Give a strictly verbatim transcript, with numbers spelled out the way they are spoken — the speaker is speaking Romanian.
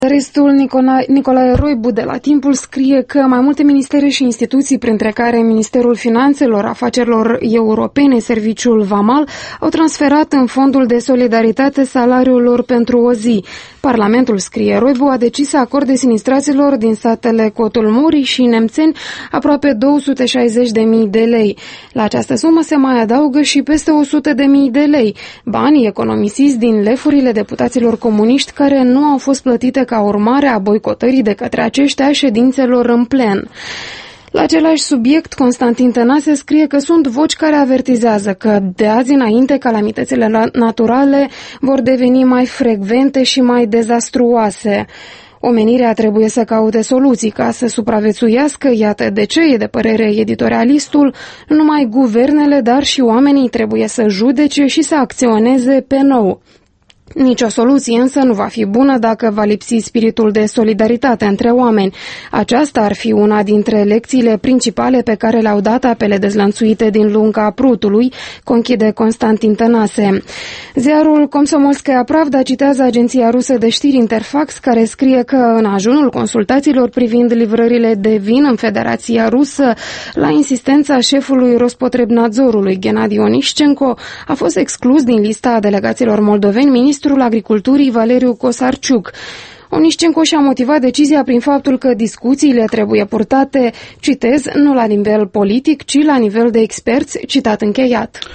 Restul Nicolae, Nicolae Roibu de la Timpul scrie că mai multe ministere și instituții, printre care Ministerul Finanțelor, Afacerilor Europene, Serviciul Vamal, au transferat în Fondul de Solidaritate salariul lor pentru o zi. Parlamentul, scrie Roibu, a decis să acorde sinistraților din satele Cotul Morii și Nemțeni aproape două sute șaizeci de mii de lei. La această sumă se mai adaugă și peste o sută de mii de lei, banii economisiți din lefurile deputaților comuniști care nu au fost plătite ca urmare a boicotării de către aceștia ședințelor în plen. La același subiect, Constantin Tănase scrie că sunt voci care avertizează că de azi înainte calamitățile naturale vor deveni mai frecvente și mai dezastruoase. Omenirea trebuie să caute soluții ca să supraviețuiască, iată de ce e de părere editorialistul, nu numai guvernele, dar și oamenii trebuie să judece și să acționeze pe nou. Nici o soluție însă nu va fi bună dacă va lipsi spiritul de solidaritate între oameni. Aceasta ar fi una dintre lecțiile principale pe care le-au dat apele dezlănțuite din lunga Prutului, conchide Constantin Tănase. Ziarul Komsomolskaya Pravda citează agenția rusă de știri Interfax, care scrie că în ajunul consultațiilor privind livrările de vin în Federația Rusă, la insistența șefului Rospotrebnadzorului, Gennadi Onișcenko, a fost exclus din lista delegaților moldoveni ministrul Ministrul Agriculturii Valeriu Cosarciuc. Onișcenko și-a motivat decizia prin faptul că discuțiile trebuie purtate, citez, nu la nivel politic, ci la nivel de experți, citat încheiat.